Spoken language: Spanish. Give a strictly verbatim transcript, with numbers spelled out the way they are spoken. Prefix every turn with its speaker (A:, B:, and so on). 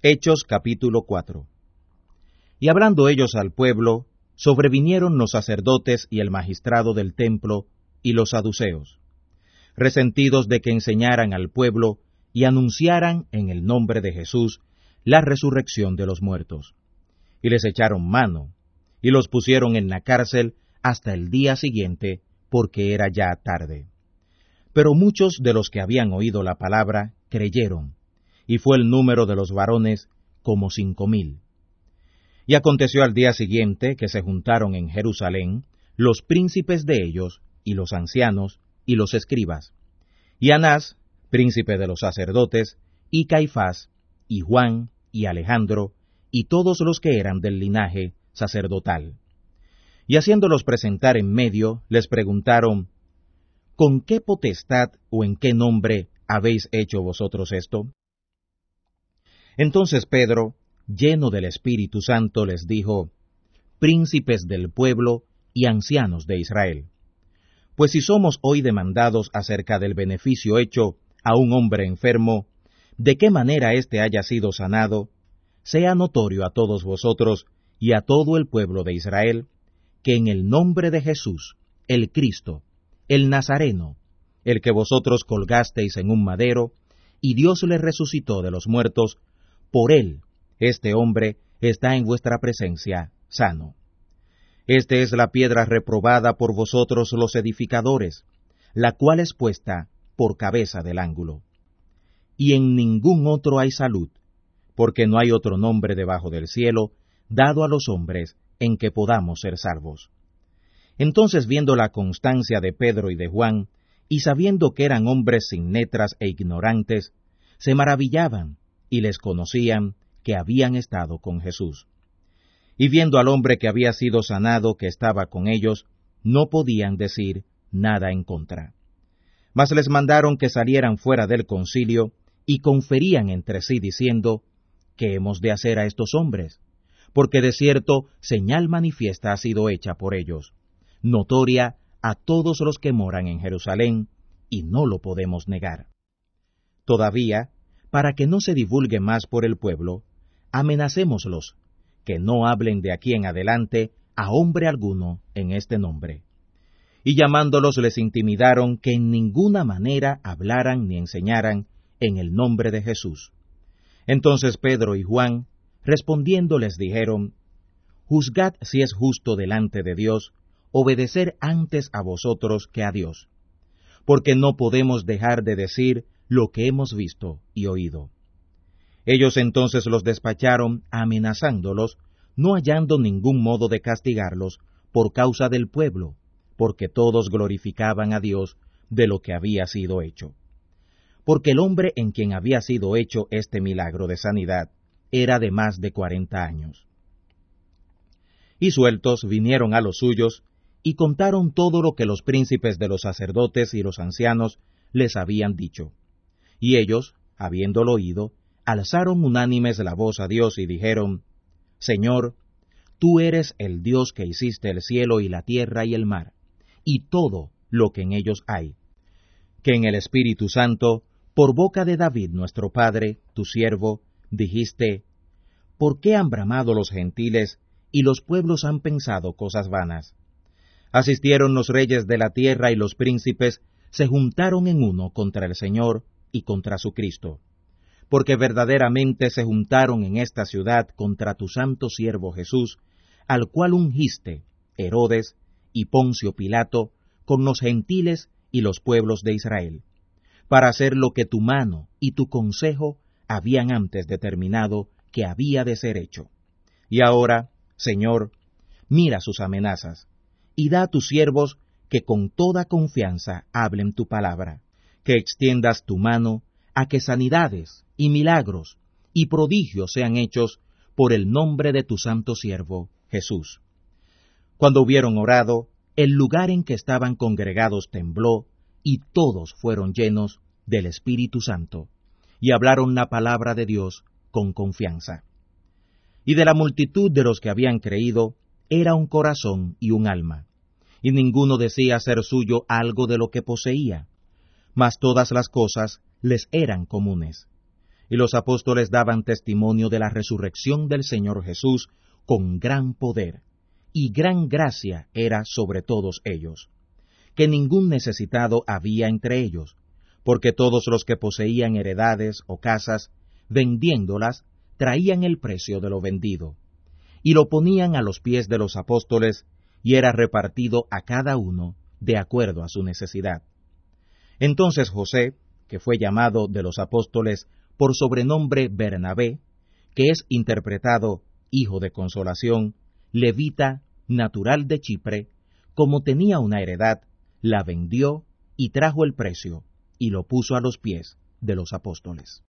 A: Hechos capítulo cuatro. Y hablando ellos al pueblo, sobrevinieron los sacerdotes y el magistrado del templo y los saduceos, resentidos de que enseñaran al pueblo y anunciaran en el nombre de Jesús la resurrección de los muertos. Y les echaron mano, y los pusieron en la cárcel hasta el día siguiente, porque era ya tarde. Pero muchos de los que habían oído la palabra creyeron, y fue el número de los varones como cinco mil. Y aconteció al día siguiente que se juntaron en Jerusalén los príncipes de ellos, y los ancianos, y los escribas, y Anás, príncipe de los sacerdotes, y Caifás, y Juan, y Alejandro, y todos los que eran del linaje sacerdotal. Y haciéndolos presentar en medio, les preguntaron, ¿con qué potestad o en qué nombre habéis hecho vosotros esto? Entonces Pedro, lleno del Espíritu Santo, les dijo, príncipes del pueblo y ancianos de Israel, pues si somos hoy demandados acerca del beneficio hecho a un hombre enfermo, de qué manera éste haya sido sanado, sea notorio a todos vosotros y a todo el pueblo de Israel, que en el nombre de Jesús, el Cristo, el Nazareno, el que vosotros colgasteis en un madero, y Dios le resucitó de los muertos, por él, este hombre está en vuestra presencia sano. Este es la piedra reprobada por vosotros los edificadores, la cual es puesta por cabeza del ángulo. Y en ningún otro hay salud, porque no hay otro nombre debajo del cielo, dado a los hombres, en que podamos ser salvos. Entonces, viendo la constancia de Pedro y de Juan, y sabiendo que eran hombres sin letras e ignorantes, se maravillaban, y les conocían que habían estado con Jesús. Y viendo al hombre que había sido sanado, que estaba con ellos, no podían decir nada en contra. Mas les mandaron que salieran fuera del concilio, y conferían entre sí diciendo, ¿qué hemos de hacer a estos hombres? Porque de cierto señal manifiesta ha sido hecha por ellos, notoria a todos los que moran en Jerusalén, y no lo podemos negar. Todavía, para que no se divulgue más por el pueblo, amenacémoslos, que no hablen de aquí en adelante a hombre alguno en este nombre. Y llamándolos les intimidaron que en ninguna manera hablaran ni enseñaran en el nombre de Jesús. Entonces Pedro y Juan, respondiendo, les dijeron, juzgad si es justo delante de Dios obedecer antes a vosotros que a Dios, porque no podemos dejar de decir lo que hemos visto y oído. Ellos entonces los despacharon amenazándolos, no hallando ningún modo de castigarlos por causa del pueblo, porque todos glorificaban a Dios de lo que había sido hecho. Porque el hombre en quien había sido hecho este milagro de sanidad era de más de cuarenta años. Y sueltos vinieron a los suyos, y contaron todo lo que los príncipes de los sacerdotes y los ancianos les habían dicho. Y ellos, habiéndolo oído, alzaron unánimes la voz a Dios y dijeron, Señor, tú eres el Dios que hiciste el cielo y la tierra y el mar, y todo lo que en ellos hay, que en el Espíritu Santo, por boca de David nuestro Padre, tu siervo, dijiste, ¿por qué han bramado los gentiles y los pueblos han pensado cosas vanas? Asistieron los reyes de la tierra y los príncipes se juntaron en uno contra el Señor y contra su Cristo, porque verdaderamente se juntaron en esta ciudad contra tu santo siervo Jesús, al cual ungiste Herodes y Poncio Pilato con los gentiles y los pueblos de Israel, para hacer lo que tu mano y tu consejo habían antes determinado que había de ser hecho. Y ahora, Señor, mira sus amenazas, y da a tus siervos que con toda confianza hablen tu palabra, que extiendas tu mano a que sanidades y milagros y prodigios sean hechos por el nombre de tu santo siervo Jesús. Cuando hubieron orado, el lugar en que estaban congregados tembló, y todos fueron llenos del Espíritu Santo, y hablaron la palabra de Dios con confianza. Y de la multitud de los que habían creído, era un corazón y un alma, y ninguno decía ser suyo algo de lo que poseía, mas todas las cosas les eran comunes. y los apóstoles daban testimonio de la resurrección del Señor Jesús con gran poder, y gran gracia era sobre todos ellos, que ningún necesitado había entre ellos, porque todos los que poseían heredades o casas, vendiéndolas, traían el precio de lo vendido, y lo ponían a los pies de los apóstoles, y era repartido a cada uno de acuerdo a su necesidad. Entonces José, que fue llamado de los apóstoles por sobrenombre Bernabé, que es interpretado Hijo de Consolación, levita, natural de Chipre, como tenía una heredad, la vendió y trajo el precio, y lo puso a los pies de los apóstoles.